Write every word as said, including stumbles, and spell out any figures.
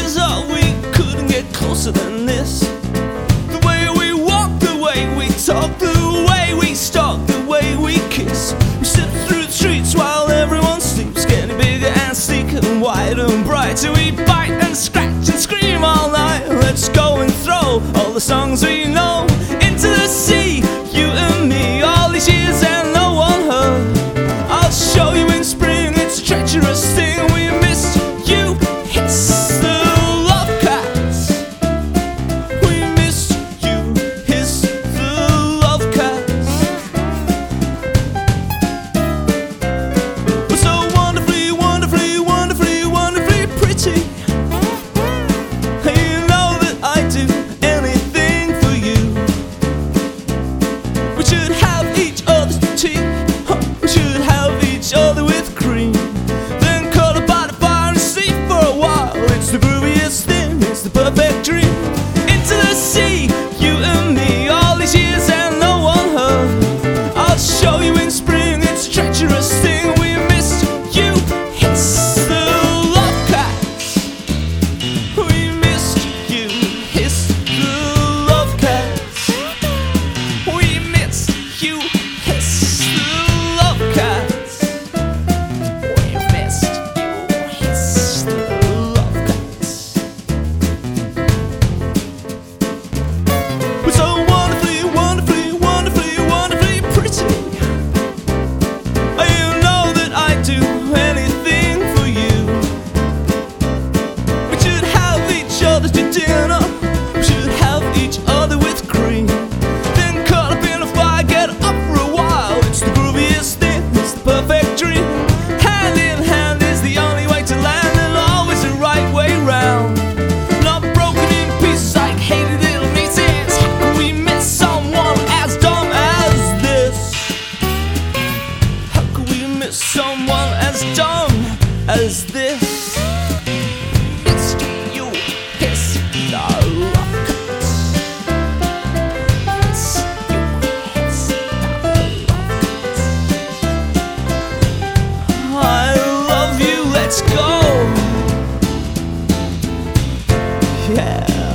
is all we couldn't get closer than this. The way we walk, the way we talk, the way we stalk, the way we kiss. We step through the streets while everyone sleeps, getting bigger and sleeker and wider and brighter. We bite and scratch and scream all night. Let's go and throw all the songs we know into the sea, you and me. All these years and no one heard. I'll show you in spring, it's a treacherous thing. We missed you, hiss the love cats. We missed you, hiss the love cats. We're so wonderfully, wonderfully, wonderfully, wonderfully pretty. You know that I do anything for you. We should have each other's tea. We should have each other with cream, then cuddle by the fire and sleep for a while. It's the grooviest thing, it's the perfect dream. Into the sea, you and me. All these years and no one heard. I'll show you in spring, it's a treacherous thing. We missed you, hiss the love cats. We missed you, hiss the love cats. We missed you, hiss the love cats. We missed you, hiss the love cats. We're so wonderfully, wonderfully, wonderfully, wonderfully pretty. You know that I do anything for you. We should have each other to dinner. We should have each other with cream, then curl up in a fire, get up for a while. It's the grooviest thing, it's the perfect dream. Hand in hand is the only way to land, and always the right way round. Not broken in pieces like hated little nieces. How can we miss someone as dumb as this? How can we miss someone as dumb as this? It's you, hiss the love cats. It's you, hiss the love cats. I love you, let's go. Yeah.